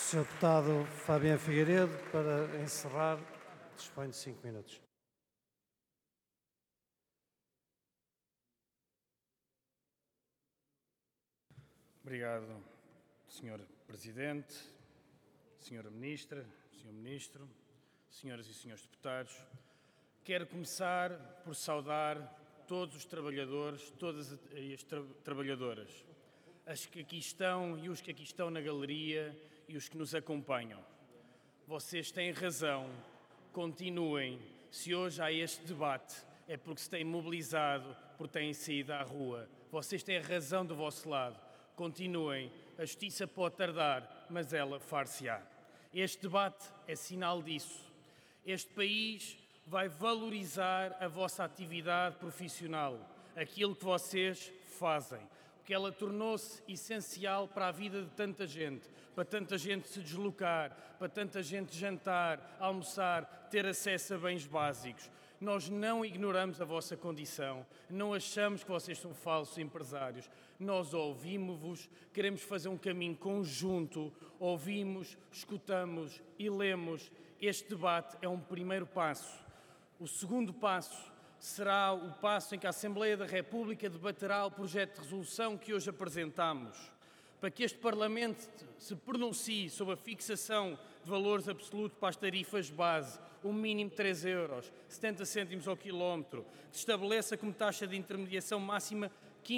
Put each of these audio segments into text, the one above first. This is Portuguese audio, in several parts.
Sr. Deputado Fabiano Figueiredo, para encerrar, dispõe de 5 minutos. Obrigado, Sr. Presidente, Sra. Ministra, Sr. Ministro, Senhoras e Senhores Deputados. Quero começar por saudar todos os trabalhadores, todas as trabalhadoras, as que aqui estão e os que aqui estão na galeria e os que nos acompanham. Vocês têm razão, continuem. Se hoje há este debate, é porque se têm mobilizado, porque têm saído à rua. Vocês têm razão do vosso lado. Continuem. A justiça pode tardar, mas ela far-se-á. Este debate é sinal disso. Este país vai valorizar a vossa atividade profissional, aquilo que vocês fazem, porque ela tornou-se essencial para a vida de tanta gente, para tanta gente se deslocar, para tanta gente jantar, almoçar, ter acesso a bens básicos. Nós não ignoramos a vossa condição, não achamos que vocês são falsos empresários. Nós ouvimos-vos, queremos fazer um caminho conjunto, ouvimos, escutamos e lemos. Este debate é um primeiro passo. O segundo passo será o passo em que a Assembleia da República debaterá o projeto de resolução que hoje apresentamos, para que este Parlamento se pronuncie sobre a fixação de valores absolutos para as tarifas base, um mínimo de 3 euros, 70 cêntimos ao quilómetro, que estabeleça como taxa de intermediação máxima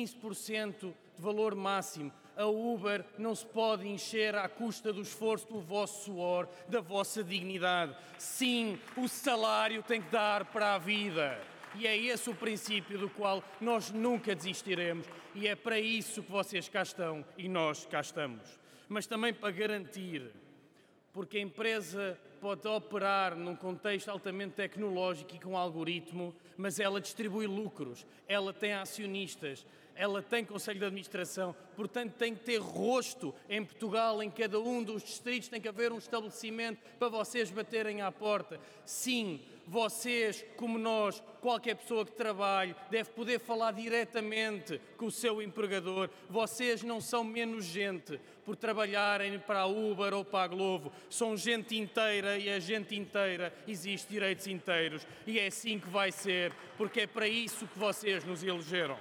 15% de valor máximo. A Uber não se pode encher à custa do esforço do vosso suor, da vossa dignidade. Sim, o salário tem que dar para a vida. E é esse o princípio do qual nós nunca desistiremos. E é para isso que vocês cá estão e nós cá estamos. Mas também para garantir, porque a empresa pode operar num contexto altamente tecnológico e com algoritmo, mas ela distribui lucros, ela tem acionistas, ela tem conselho de administração, portanto tem que ter rosto em Portugal, em cada um dos distritos tem que haver um estabelecimento para vocês baterem à porta. Sim, vocês, como nós, qualquer pessoa que trabalhe, deve poder falar diretamente com o seu empregador. Vocês não são menos gente por trabalharem para a Uber ou para a Glovo. São gente inteira e a gente inteira existe direitos inteiros. E é assim que vai ser, porque é para isso que vocês nos elegeram.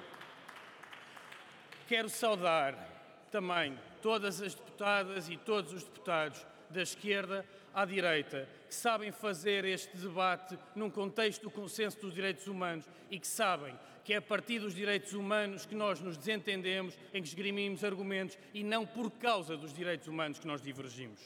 Quero saudar também todas as deputadas e todos os deputados da esquerda à direita, que sabem fazer este debate num contexto do consenso dos direitos humanos e que sabem que é a partir dos direitos humanos que nós nos desentendemos, em que esgrimimos argumentos e não por causa dos direitos humanos que nós divergimos.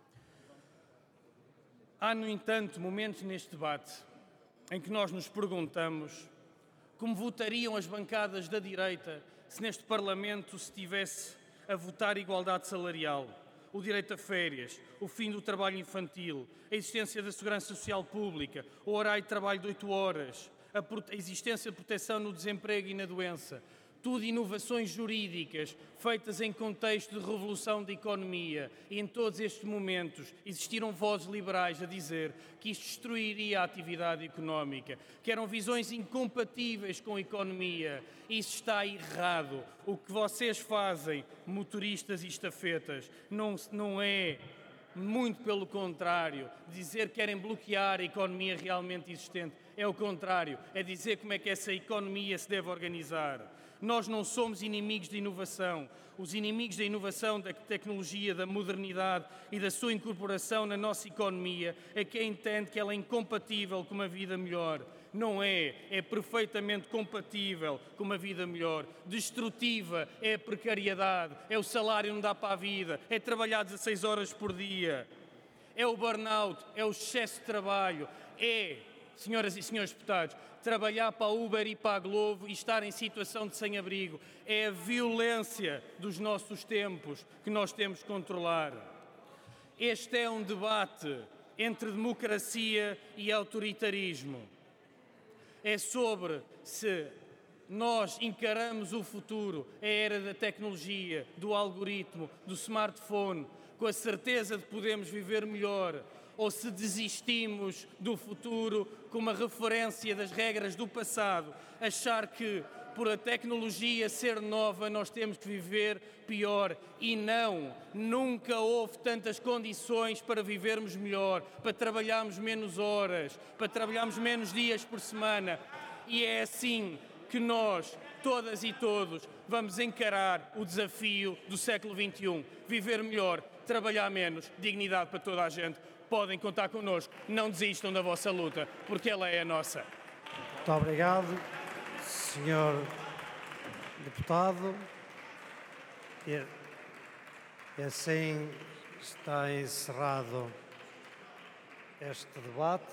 Há, no entanto, momentos neste debate em que nós nos perguntamos como votariam as bancadas da direita se neste Parlamento se tivesse a votar igualdade salarial, o direito a férias, o fim do trabalho infantil, a existência da segurança social pública, o horário de trabalho de 8 horas, a existência de proteção no desemprego e na doença. Tudo inovações jurídicas feitas em contexto de revolução da economia. E em todos estes momentos existiram vozes liberais a dizer que isto destruiria a atividade económica, que eram visões incompatíveis com a economia. Isso está errado. O que vocês fazem, motoristas e estafetas, não é, muito pelo contrário, dizer que querem bloquear a economia realmente existente. É o contrário, é dizer como é que essa economia se deve organizar. Nós não somos inimigos da inovação. Os inimigos da inovação, da tecnologia, da modernidade e da sua incorporação na nossa economia é quem entende que ela é incompatível com uma vida melhor. Não é, é perfeitamente compatível com uma vida melhor. Destrutiva é a precariedade, é o salário que não dá para a vida, é trabalhar 16 horas por dia, é o burnout, é o excesso de trabalho, é, senhoras e senhores deputados, trabalhar para a Uber e para a Glovo e estar em situação de sem-abrigo. É a violência dos nossos tempos que nós temos que controlar. Este é um debate entre democracia e autoritarismo. É sobre se nós encaramos o futuro, a era da tecnologia, do algoritmo, do smartphone, com a certeza de podermos viver melhor, ou se desistimos do futuro com uma referência das regras do passado, achar que por a tecnologia ser nova, nós temos que viver pior. E não, nunca houve tantas condições para vivermos melhor, para trabalharmos menos horas, para trabalharmos menos dias por semana. E é assim que nós, todas e todos, vamos encarar o desafio do século XXI. Viver melhor, trabalhar menos, dignidade para toda a gente. Podem contar connosco, não desistam da vossa luta, porque ela é a nossa. Muito obrigado, Sr. Deputado. E assim está encerrado este debate.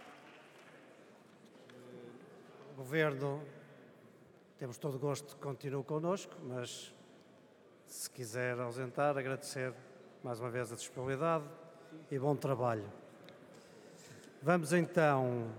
O Governo, temos todo o gosto que continue connosco, mas se quiser ausentar, agradecer mais uma vez a disponibilidade e bom trabalho. Vamos então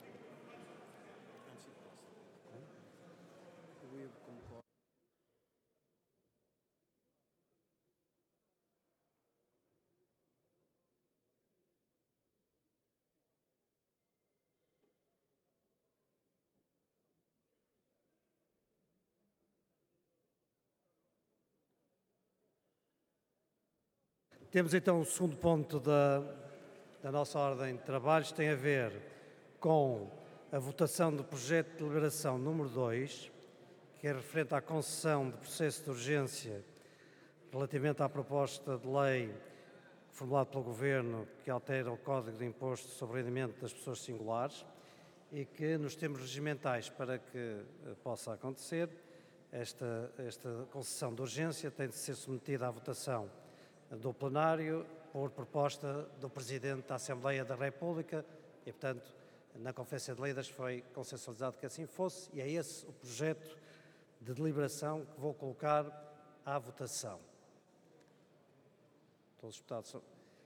temos então o segundo ponto da nossa ordem de trabalhos, tem a ver com a votação do projeto de deliberação número 2, que é referente à concessão de processo de urgência relativamente à proposta de lei formulada pelo Governo que altera o Código de Imposto sobre o Rendimento das Pessoas Singulares e que, nos termos regimentais para que possa acontecer, esta concessão de urgência tem de ser submetida à votação do plenário por proposta do Presidente da Assembleia da República e, portanto, na Conferência de Líderes foi consensualizado que assim fosse e é esse o projeto de deliberação que vou colocar à votação. Todos os deputados são...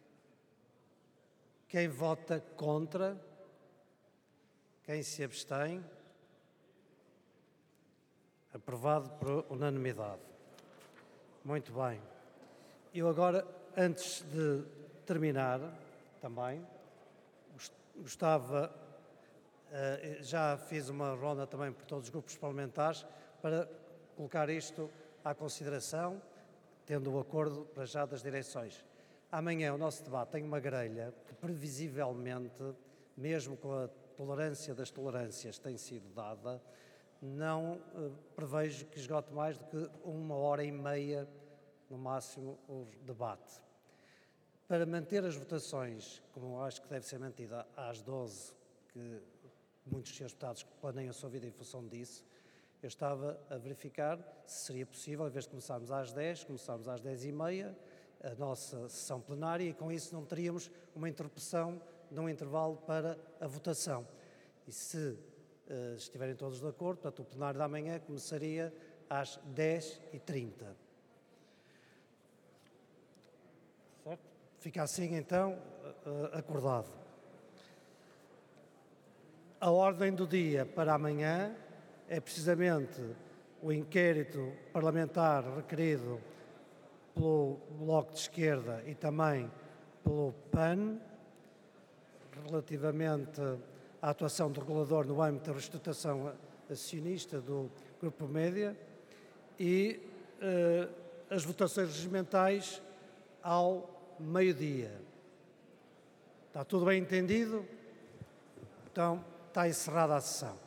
Quem vota contra? Quem se abstém? Aprovado por unanimidade. Muito bem. Eu agora, antes de terminar, também, gostava, já fiz uma ronda também por todos os grupos parlamentares, para colocar isto à consideração, tendo o acordo para já das direções. Amanhã o nosso debate tem uma grelha que, previsivelmente, mesmo com a tolerância das tolerâncias que tem sido dada, não prevejo que esgote mais do que 1h30, no máximo, o debate. Para manter as votações, como eu acho que deve ser mantida às 12, que muitos dos senhores deputados planeiam a sua vida em função disso, eu estava a verificar se seria possível, em vez de começarmos às 10, começarmos às 10h30, a nossa sessão plenária, e com isso não teríamos uma interrupção de um intervalo para a votação. E se estiverem todos de acordo, portanto, o plenário da manhã começaria às 10h30. Certo? Fica assim, então, acordado. A ordem do dia para amanhã é precisamente o inquérito parlamentar requerido pelo Bloco de Esquerda e também pelo PAN, relativamente à atuação do regulador no âmbito da reestruturação acionista do Grupo Média e as votações regimentais ao meio-dia. Está tudo bem entendido? Então, está encerrada a sessão.